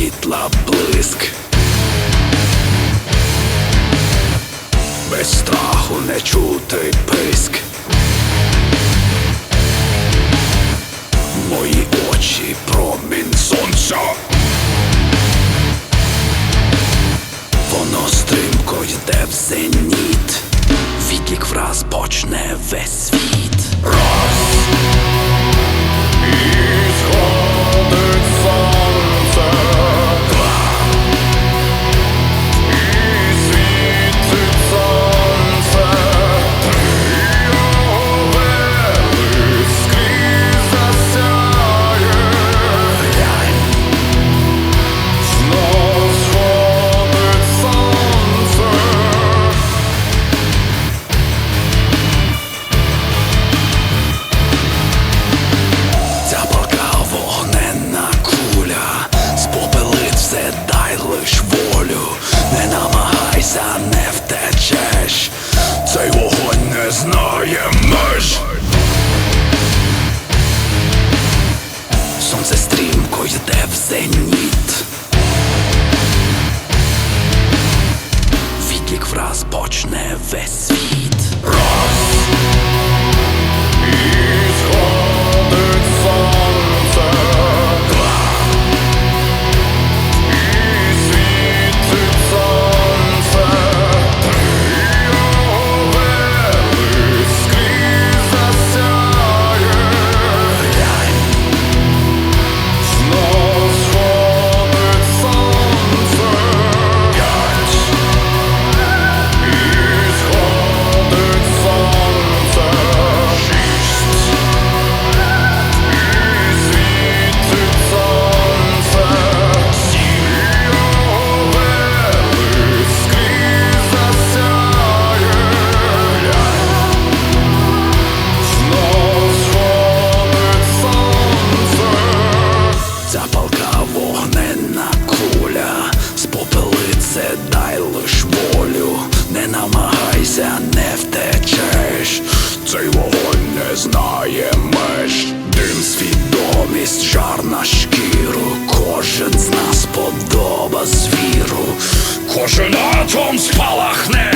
світла блиск. Без страху не чути писк. Мої очі промінь сонця. Воно стрімко йде в зеніт. Відлік враз почне весь світ. Раз, і сходить сонце. Два, і світить сонце. Три, його велич скрізь засяє. Глянь, знов сходить сонце. Ця палка вогненна куля, спопелить все, дай лиш волю. Не намагайся, не втечеш, цей вогонь не знає меж. Сонце стрімко йде в зеніт. Відлік враз почне весь світ. Раз, і сходить сонце. Два, і світить сонце. Три, його велич скрізь засяє. Глянь, знов сходить сонце. П'ять, і сходить сонце. Шість, і світить сонце. Сім, його велич скрізь засяє. Глянь, знов сходить сонце. Ця палка вогненна куля, спопелить це, дай лиш волю. Не намагайся, не втечеш, цей вогонь не знає меж. Дим, свідомість, жар на шкіру, кожен з нас подоба звіру. Кожен атом спалахне